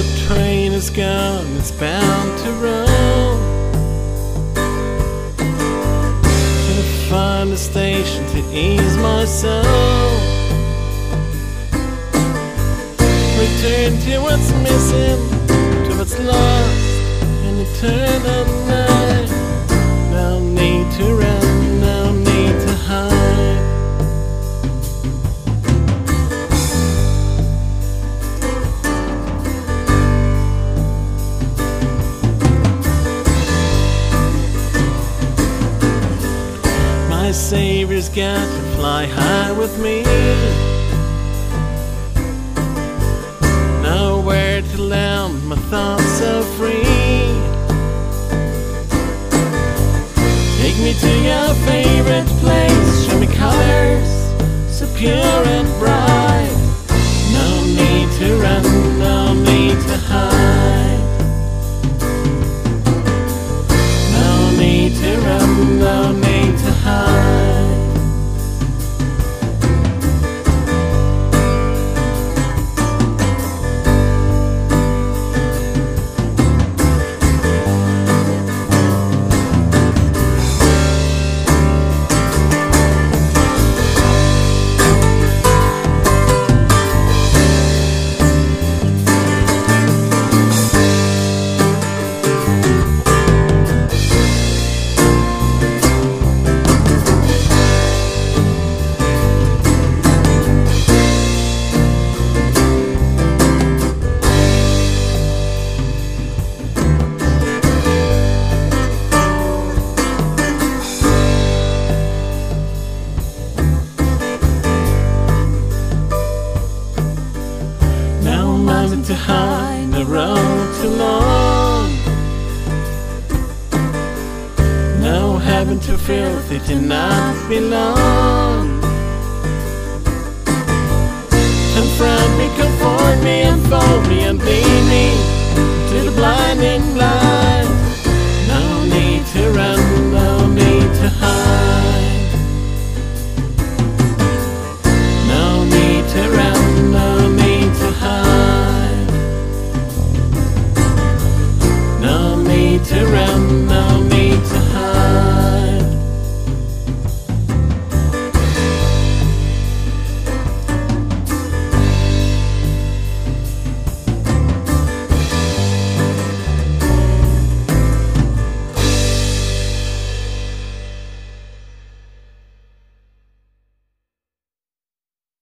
train is gone, it's bound to roll to find a station to ease my soul. Return to what's missing, to what's lost in eternal night. No need to run, no need to hide. My Savior's got to fly high with me. Nowhere to land, my thoughts so free. Take me to your favorite place, show me colors so pure and bright. No need to run, no need to hide. No need to run, no need to hide. To hide, the road too long. No heaven too filthy to not belong. Confront me, comfort me, enfold me, and be